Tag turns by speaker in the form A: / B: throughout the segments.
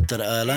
A: متر آلة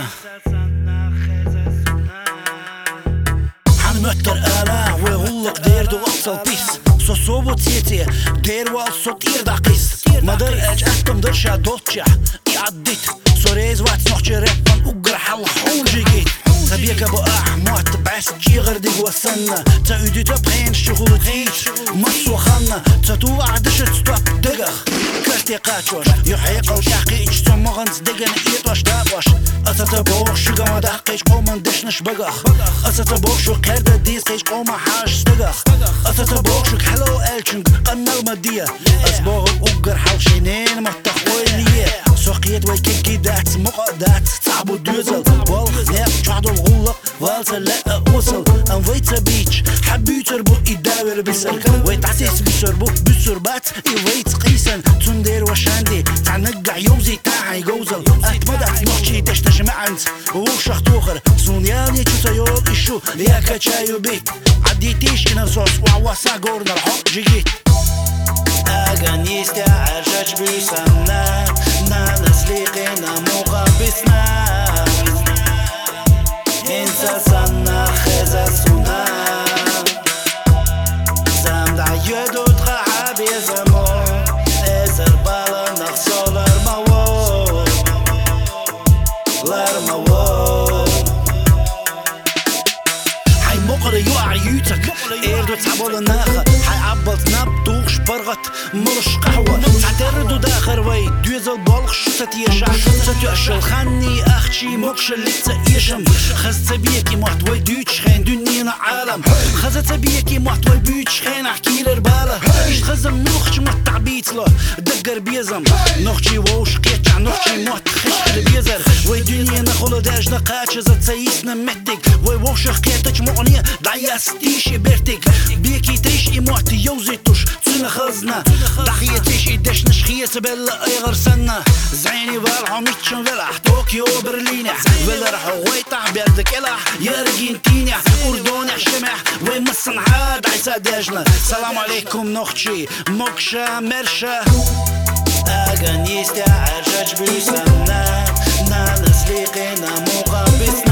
A: متر آلة ويغلق دير دو وصل بيس صوبو تيتي دير والصوت إرداقيس مدر اج احكم درشا دوتشا يعديت سوريز وات نوحجي ريبان اقرح الحون جيجيت تبيك ابو احموت بعس جي غردي وسنة تأيدي تبخين شغل تيش مصو خانة تتو عدش تستوب دقخ كرتي قاتوش يحيق وشاقي اجتو مغنز دقن ايطوش دابوش اتتبوش شو قما داقيش قوما دشنش بقخ اتتبوش شو كرد ديس قيش قوما حاش سدقخ اتتبوش شو حلو الشنق قنا المدية اسبوغ اقر حوشينين متخوينية سوقيت ويكيكي دات مقادات صعبو دوزل والخ نيق شعدو الغلق والسا لا وصل انفيت بيتش حبيتر بو يداور بسر ويتعسيس بسر بو بسر بات ايويت قيسن تندير وشاندي تعنقع يوزي تاعي جوزل اتمدت نوحشي تشتش معنت وشخ توخر سونياني تشتيول اشو يا كاتشايو بيت عديتيش انا صوص وعواسا قورنا الحق جيجيت اغانيستي عرجاج بيسمنا ناس ليقينا مقابسنا انسا سنا خزا سنا زمدع يدو تقع بيزمو ازر بالا نخصو لرموو حي مقري يوع يوتك ايردو تعبول الناخة حي عبلت نبدوغ شبرغت مرش قهوة تعتردو داخر وي دوزل بالغ شو ستيشع ستيشل خاني اختشي مقش اللي تيشم خز تبيكي محتوي دوتش خين دنينا عالم خز تبيكي محتوي بيوتش خين احكي لربالة ايش خزم نوخش متعبيت له دقر بيزم نوخشي ووش قيتع نوخشي محت خشخر بيزر وي دنيا نخلو داج نقاتش زد سيسنا مهدك وي ووش قيتش مغنية دعياستيش بيرتك بيكي تيش محت يوزيتوش تسنة خزنا دحيتيش إدش نشخيت بلا ايغر سنة زعيني بالحو ميتشن فلح طوكيو برلينح فلرح ويطح بيردك الح يارجنتينح اردونح شمح ويمسن عاد عيسى داجنا السلام عليكم نوختشي مكشا مرشا اغانيستي عرجاج بيسمنا ناس ليقينا مقابس